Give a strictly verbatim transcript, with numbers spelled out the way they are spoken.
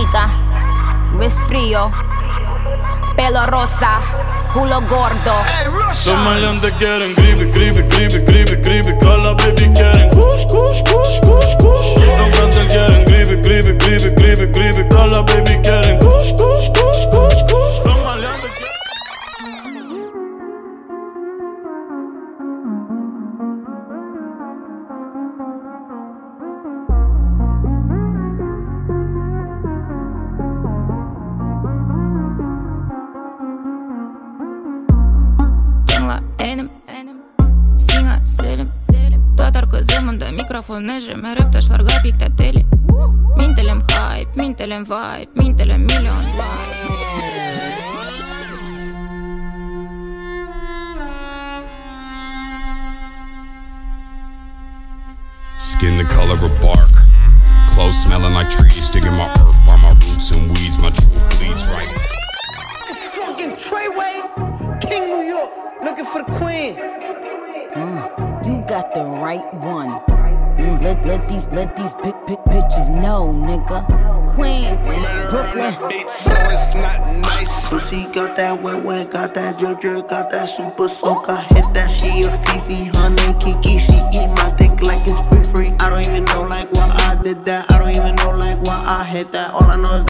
canica, wrist frío, pelo rosa, culo gordo. Los maleantes quieren gripe, gripe, gripe, gripe, gripe. Que la baby quieren kush, kush, kush, kush, kush. Los cantantes quieren gripe, gripe, gripe, gripe, gripe. Que la baby quieren kush, kush, kush, kush, kush. Los maleantes quieren. Singa selim Tatar kızımın mikrofon nejim Rap taşlar gapikte deli Mintelem hype, mintelem vibe Mintelem milyon vibe Skin the color of bark, clothes smelling like trees. Digging my earth, find my roots and weeds. My truth bleeds right. It's fucking Treyway, King New York, looking for the queen. Uh, you got the right one. Mm, let let these let these big big bitches know, nigga. Queens, Brooklyn. Bitch, so it's not nice. Pussy got that wet wet, got that drip drip, got that super soak. I hit that, she a Fifi, her name Kiki. She eat my dick like it's free free. I don't even know like why I did that. I don't even know like why I hit that. All I know is